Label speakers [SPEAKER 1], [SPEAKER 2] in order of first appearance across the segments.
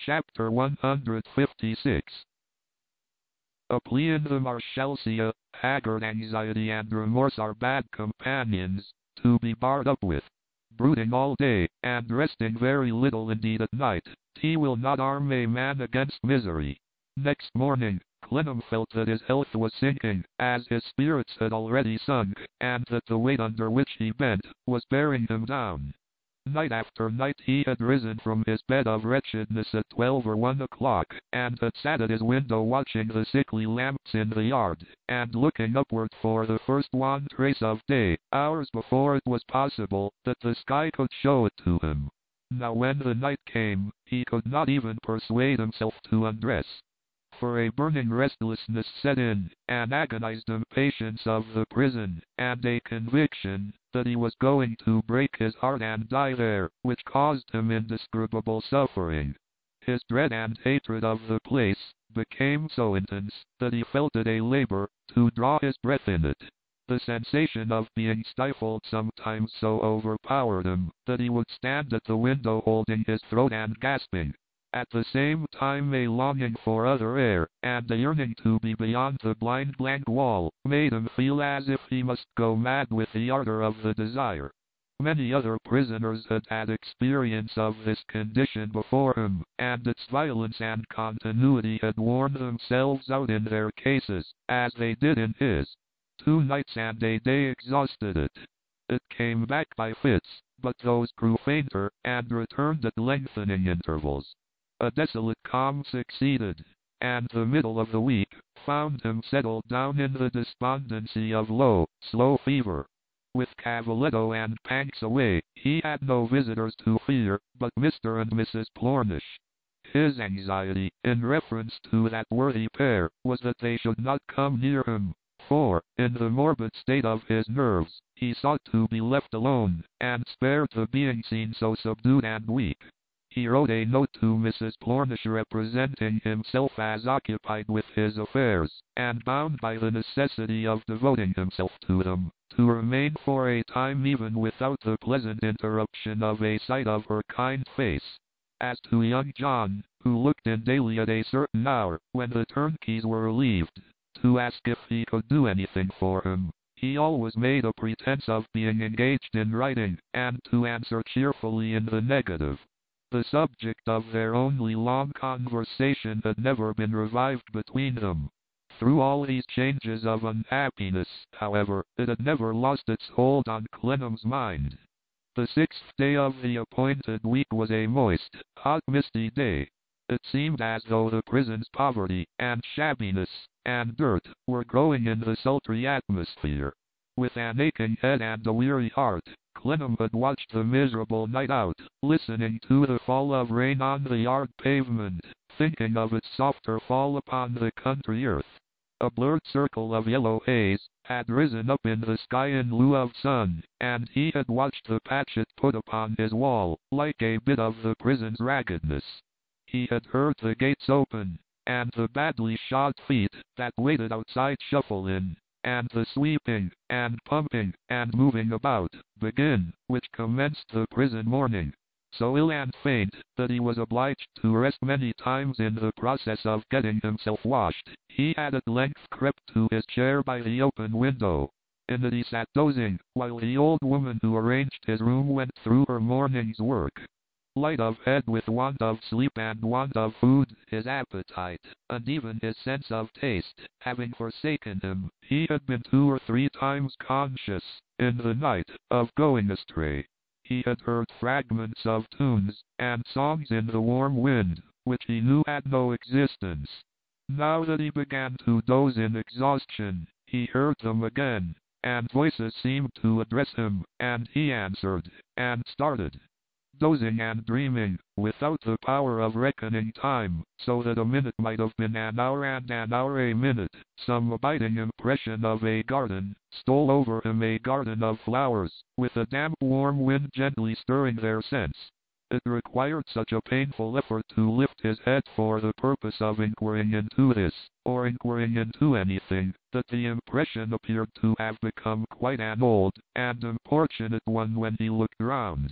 [SPEAKER 1] Chapter 156. A plea in the Marshalsia, haggard anxiety and remorse are bad companions, to be barred up with. Brooding all day, and resting very little indeed at night, tea will not arm a man against misery. Next morning, Clennam felt that his health was sinking, as his spirits had already sunk, and that the weight under which he bent was bearing him down. Night after night he had risen from his bed of wretchedness at 12 or 1 o'clock, and had sat at his window watching the sickly lamps in the yard, and looking upward for the first wan trace of day, hours before it was possible that the sky could show it to him. Now when the night came, he could not even persuade himself to undress. For a burning restlessness set in, an agonized impatience of the prison, and a conviction that he was going to break his heart and die there, which caused him indescribable suffering. His dread and hatred of the place became so intense that he felt it a labor to draw his breath in it. The sensation of being stifled sometimes so overpowered him that he would stand at the window holding his throat and gasping. At the same time a longing for other air, and a yearning to be beyond the blind blank wall, made him feel as if he must go mad with the ardor of the desire. Many other prisoners had had experience of this condition before him, and its violence and continuity had worn themselves out in their cases, as they did in his. 2 nights and a day exhausted it. It came back by fits, but those grew fainter, and returned at lengthening intervals. A desolate calm succeeded, and the middle of the week found him settled down in the despondency of low, slow fever. With Cavaletto and Panks away, he had no visitors to fear but Mr. and Mrs. Plornish. His anxiety, in reference to that worthy pair, was that they should not come near him, for, in the morbid state of his nerves, he sought to be left alone, and spared to being seen so subdued and weak. He wrote a note to Mrs. Plornish representing himself as occupied with his affairs, and bound by the necessity of devoting himself to them, to remain for a time even without the pleasant interruption of a sight of her kind face. As to young John, who looked in daily at a certain hour, when the turnkeys were relieved, to ask if he could do anything for him, he always made a pretense of being engaged in writing, and to answer cheerfully in the negative. The subject of their only long conversation had never been revived between them. Through all these changes of unhappiness, however, it had never lost its hold on Clennam's mind. The 6th day of the appointed week was a moist, hot, misty day. It seemed as though the prison's poverty, and shabbiness, and dirt, were growing in the sultry atmosphere. With an aching head and a weary heart, Clennam had watched the miserable night out, listening to the fall of rain on the yard pavement, thinking of its softer fall upon the country earth. A blurred circle of yellow haze had risen up in the sky in lieu of sun, and he had watched the patch it put upon his wall, like a bit of the prison's raggedness. He had heard the gates open, and the badly shod feet that waited outside shuffle in, and the sweeping, and pumping, and moving about, begin, which commenced the prison morning. So ill and faint, that he was obliged to rest many times in the process of getting himself washed, he had at length crept to his chair by the open window. In it he sat dozing, while the old woman who arranged his room went through her morning's work. Light of head with want of sleep and want of food, his appetite, and even his sense of taste, having forsaken him, he had been 2 or 3 times conscious, in the night, of going astray. He had heard fragments of tunes, and songs in the warm wind, which he knew had no existence. Now that he began to doze in exhaustion, he heard them again, and voices seemed to address him, and he answered, and started. Dozing and dreaming, without the power of reckoning time, so that a minute might have been an hour and an hour a minute, some abiding impression of a garden stole over him, a garden of flowers, with a damp warm wind gently stirring their scents. It required such a painful effort to lift his head for the purpose of inquiring into this, or inquiring into anything, that the impression appeared to have become quite an old and importunate one when he looked round.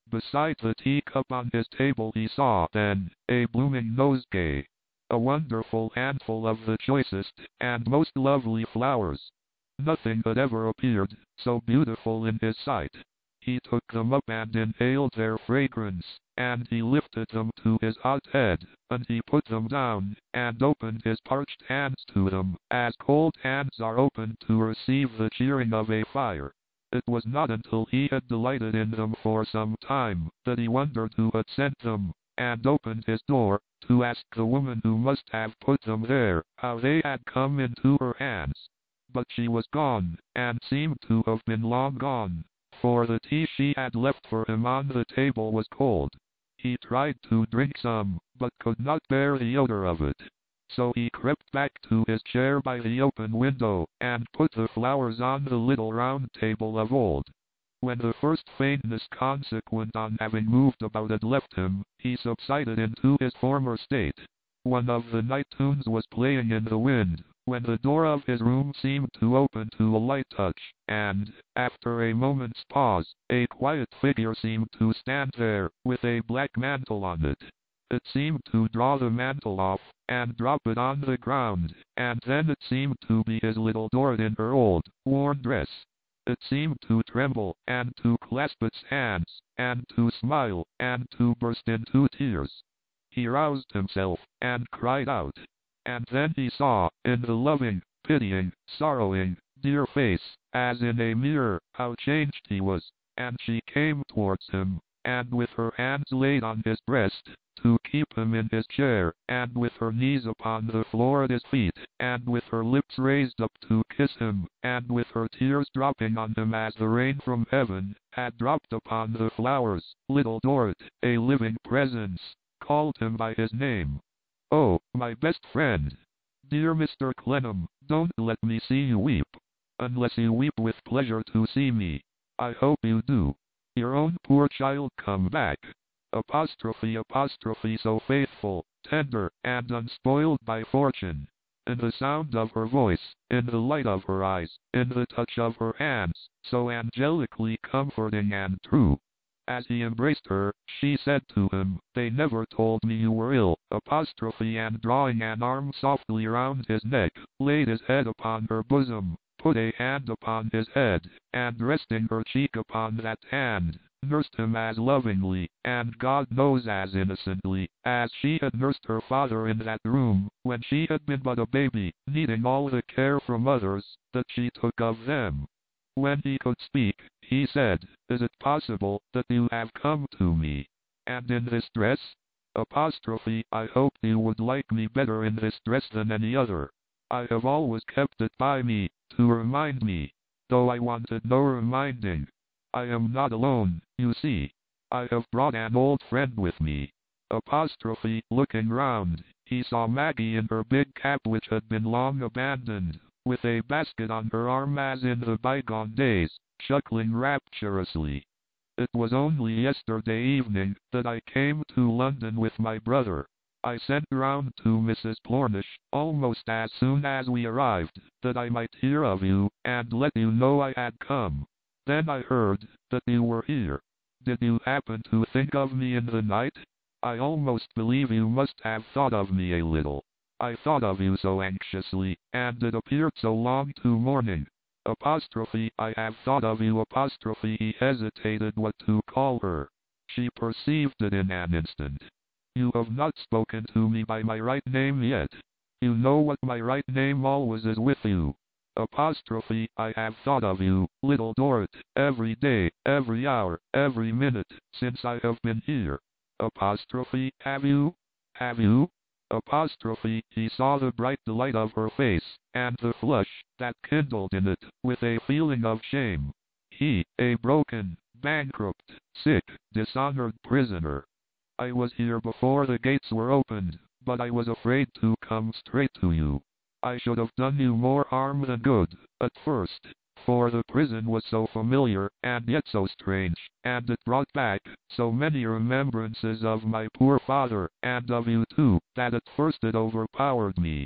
[SPEAKER 1] Beside the teacup on his table he saw, then, a blooming nosegay, a wonderful handful of the choicest and most lovely flowers. Nothing had ever appeared so beautiful in his sight. He took them up and inhaled their fragrance, and he lifted them to his hot head, and he put them down, and opened his parched hands to them, as cold hands are opened to receive the cheering of a fire. It was not until he had delighted in them for some time, that he wondered who had sent them, and opened his door, to ask the woman who must have put them there, how they had come into her hands. But she was gone, and seemed to have been long gone, for the tea she had left for him on the table was cold. He tried to drink some, but could not bear the odor of it. So he crept back to his chair by the open window, and put the flowers on the little round table of old. When the first faintness consequent on having moved about had left him, he subsided into his former state. One of the night tunes was playing in the wind, when the door of his room seemed to open to a light touch, and, after a moment's pause, a quiet figure seemed to stand there, with a black mantle on it. It seemed to draw the mantle off, and drop it on the ground, and then it seemed to be his little Dorrit in her old, worn dress. It seemed to tremble, and to clasp its hands, and to smile, and to burst into tears. He roused himself, and cried out. And then he saw, in the loving, pitying, sorrowing, dear face, as in a mirror, how changed he was, and she came towards him, and with her hands laid on his breast, to keep him in his chair, and with her knees upon the floor at his feet, and with her lips raised up to kiss him, and with her tears dropping on him as the rain from heaven had dropped upon the flowers, little Dorrit, a living presence, called him by his name. "Oh, my best friend! Dear Mr. Clennam, don't let me see you weep, unless you weep with pleasure to see me. I hope you do. Your own poor child come back. Apostrophe, so faithful, tender, and unspoiled by fortune. In the sound of her voice, in the light of her eyes, in the touch of her hands, so angelically comforting and true." As he embraced her, she said to him, "They never told me you were ill," and drawing an arm softly round his neck, laid his head upon her bosom, put a hand upon his head, and resting her cheek upon that hand, nursed him as lovingly, and God knows as innocently, as she had nursed her father in that room, when she had been but a baby, needing all the care from others, that she took of them. When he could speak, he said, "Is it possible that you have come to me? And in this dress? I hoped you would like me better in this dress than any other. I have always kept it by me, to remind me, though I wanted no reminding. I am not alone, you see. I have brought an old friend with me." Looking round, he saw Maggie in her big cap which had been long abandoned, with a basket on her arm as in the bygone days, chuckling rapturously. "It was only yesterday evening that I came to London with my brother. I sent round to Mrs. Plornish, almost as soon as we arrived, that I might hear of you, and let you know I had come. Then I heard that you were here. Did you happen to think of me in the night? I almost believe you must have thought of me a little. I thought of you so anxiously, and it appeared so long to morning. I have thought of you. He hesitated what to call her. She perceived it in an instant. You have not spoken to me by my right name yet. You know what my right name always is with you. I have thought of you, little Dorrit, every day, every hour, every minute, since I have been here. Have you? Have you? He saw the bright delight of her face, and the flush that kindled in it, with a feeling of shame. He, a broken, bankrupt, sick, dishonored prisoner. I was here before the gates were opened, but I was afraid to come straight to you. I should have done you more harm than good, at first, for the prison was so familiar, and yet so strange, and it brought back so many remembrances of my poor father, and of you too, that at first it overpowered me.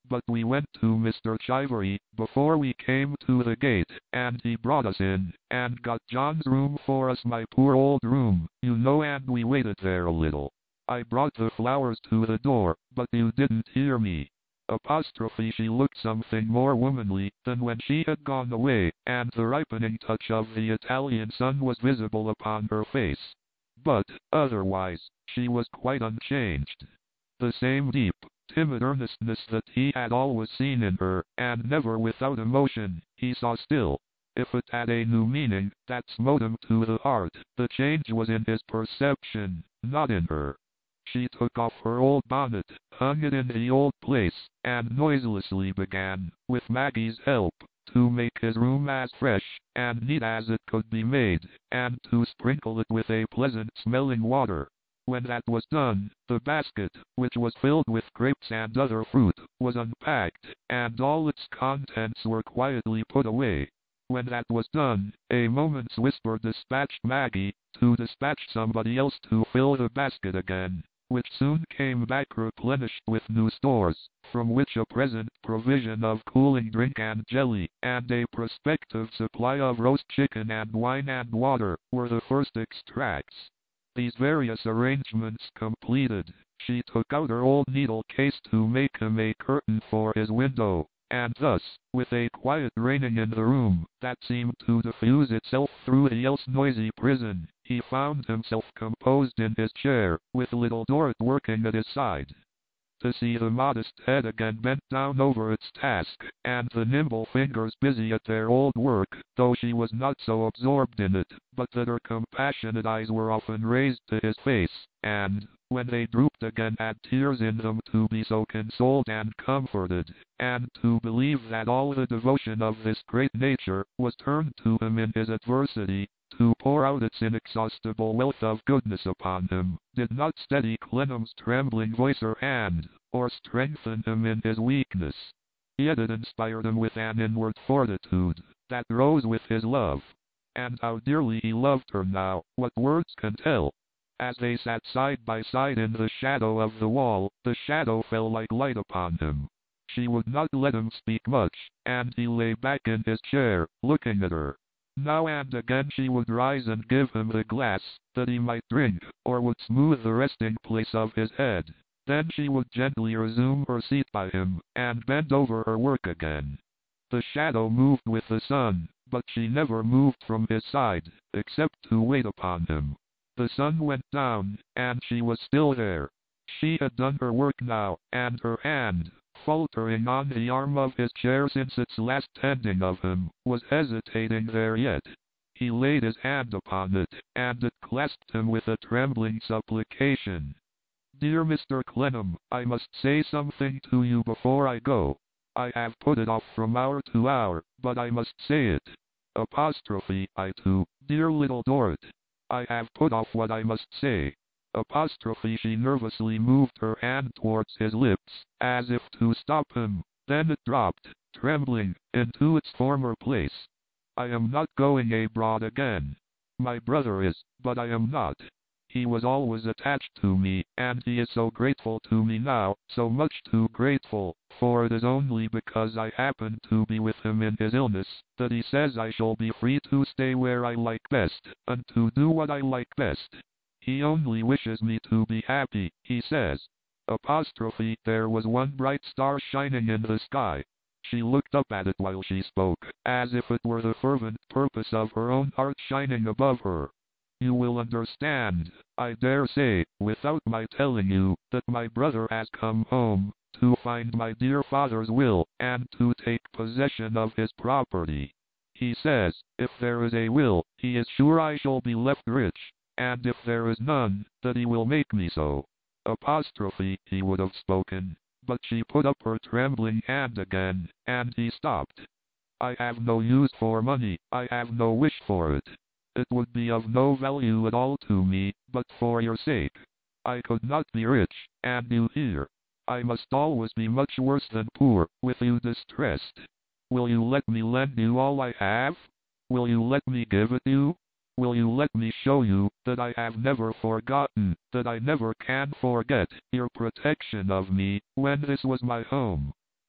[SPEAKER 1] but we went to Mr. Chivery before we came to the gate, and he brought us in, and got John's room for us, my poor old room, you know, and we waited there a little. I brought the flowers to the door, but you didn't hear me. Apostrophe she looked something more womanly than when she had gone away, and the ripening touch of the Italian sun was visible upon her face. But, otherwise, she was quite unchanged. The same deep, timid earnestness that he had always seen in her, and never without emotion, he saw still. If it had a new meaning that smote him to the heart, the change was in his perception, not in her. She took off her old bonnet, hung it in the old place, and noiselessly began, with Maggie's help, to make his room as fresh and neat as it could be made, and to sprinkle it with a pleasant-smelling water. When that was done, the basket, which was filled with grapes and other fruit, was unpacked, and all its contents were quietly put away. When that was done, a moment's whisper dispatched Maggie to dispatch somebody else to fill the basket again, which soon came back replenished with new stores, from which a present provision of cooling drink and jelly, and a prospective supply of roast chicken and wine and water, were the first extracts. These various arrangements completed, she took out her old needle case to make him a curtain for his window, and thus, with a quiet reigning in the room, that seemed to diffuse itself through the else noisy prison, he found himself composed in his chair, with little Dorrit working at his side. To see the modest head again bent down over its task, and the nimble fingers busy at their old work, though she was not so absorbed in it, but that her compassionate eyes were often raised to his face, and, when they drooped again, had tears in them to be so consoled and comforted, and to believe that all the devotion of this great nature was turned to him in his adversity, to pour out its inexhaustible wealth of goodness upon him, did not steady Clennam's trembling voice or hand, or strengthen him in his weakness. Yet it inspired him with an inward fortitude, that rose with his love. And how dearly he loved her now, what words can tell? As they sat side by side in the shadow of the wall, the shadow fell like light upon him. She would not let him speak much, and he lay back in his chair, looking at her. Now and again she would rise and give him the glass, that he might drink, or would smooth the resting place of his head. Then she would gently resume her seat by him, and bend over her work again. The shadow moved with the sun, but she never moved from his side, except to wait upon him. The sun went down, and she was still there. She had done her work now, and her hand, faltering on the arm of his chair since its last tending of him, was hesitating there yet. He laid his hand upon it, and it clasped him with a trembling supplication. "Dear Mr. Clennam, I must say something to you before I go. I have put it off from hour to hour, but I must say it. Apostrophe, I too, dear little Dorrit. I have put off what I must say." Apostrophe she nervously moved her hand towards his lips, as if to stop him. Then it dropped, trembling, into its former place. "I am not going abroad again. My brother is, but I am not. He was always attached to me, and he is so grateful to me now, so much too grateful, for it is only because I happened to be with him in his illness, that he says I shall be free to stay where I like best, and to do what I like best. He only wishes me to be happy, he says." Apostrophe, there was one bright star shining in the sky. She looked up at it while she spoke, as if it were the fervent purpose of her own heart shining above her. "You will understand, I dare say, without my telling you, that my brother has come home, to find my dear father's will, and to take possession of his property. He says, if there is a will, he is sure I shall be left rich, and if there is none, that he will make me so." Apostrophe, he would have spoken, but she put up her trembling hand again, and he stopped. "I have no use for money, I have no wish for it. It would be of no value at all to me, but for your sake. I could not be rich, and you here. I must always be much worse than poor, with you distressed. Will you let me lend you all I have? Will you let me give it you? Will you let me show you that I have never forgotten, that I never can forget, your protection of me, when this was my home?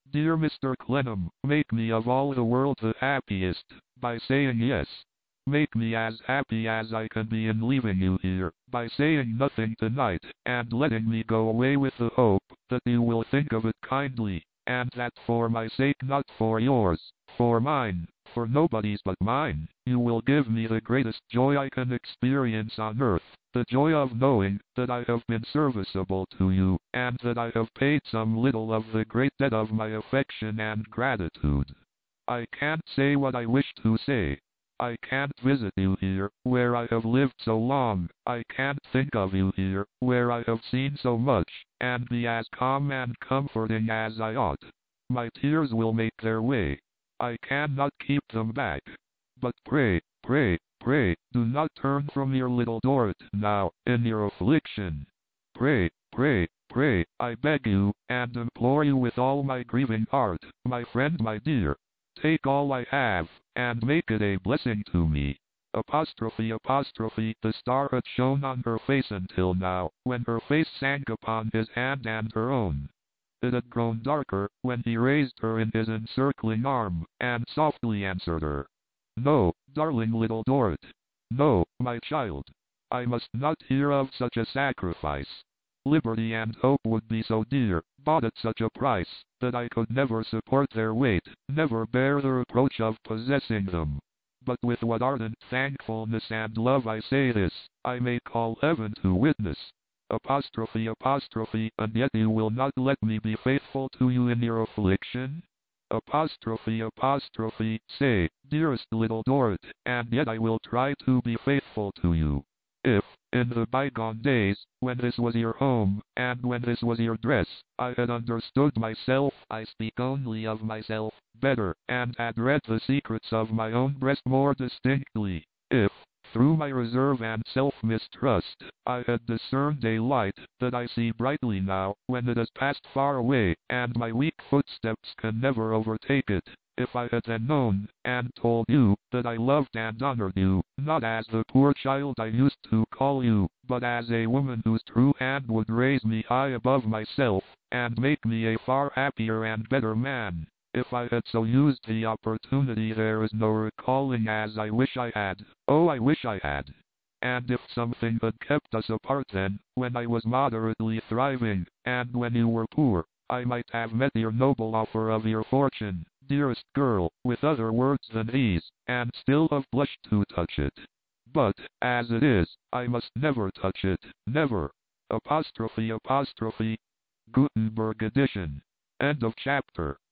[SPEAKER 1] Dear Mr. Clennam, make me of all the world the happiest, by saying yes. Make me as happy as I can be in leaving you here, by saying nothing tonight, and letting me go away with the hope that you will think of it kindly, and that for my sake, not for yours, for mine, for nobody's but mine, you will give me the greatest joy I can experience on earth, the joy of knowing that I have been serviceable to you, and that I have paid some little of the great debt of my affection and gratitude. I can't say what I wish to say. I can't visit you here, where I have lived so long. I can't think of you here, where I have seen so much, and be as calm and comforting as I ought. My tears will make their way. I cannot keep them back. But pray, pray, pray, do not turn from your little Dorrit now, in your affliction. Pray, pray, pray, I beg you, and implore you with all my grieving heart, my friend, my dear. Take all I have, and make it a blessing to me. Apostrophe, apostrophe, the star had shone on her face until now, when her face sank upon his hand and her own. It had grown darker, when he raised her in his encircling arm, and softly answered her. No, darling little Dorrit. No, my child. I must not hear of such a sacrifice. Liberty and hope would be so dear, bought at such a price, that I could never support their weight, never bear the reproach of possessing them. But with what ardent thankfulness and love I say this, I may call heaven to witness. Apostrophe, apostrophe, and yet you will not let me be faithful to you in your affliction? Apostrophe, apostrophe, say, dearest little Dorrit, and yet I will try to be faithful to you. If, in the bygone days, when this was your home, and when this was your dress, I had understood myself, I speak only of myself, better, and had read the secrets of my own breast more distinctly, if, through my reserve and self-mistrust, I had discerned a light that I see brightly now, when it has passed far away, and my weak footsteps can never overtake it, if I had then known, and told you, that I loved and honored you, not as the poor child I used to call you, but as a woman whose true hand would raise me high above myself, and make me a far happier and better man. If I had so used the opportunity, there is no recalling as I wish I had. Oh, I wish I had. And if something had kept us apart then, when I was moderately thriving, and when you were poor, I might have met your noble offer of your fortune, dearest girl, with other words than these, and still have blushed to touch it. But, as it is, I must never touch it, never. Apostrophe, apostrophe. Gutenberg edition. End of chapter.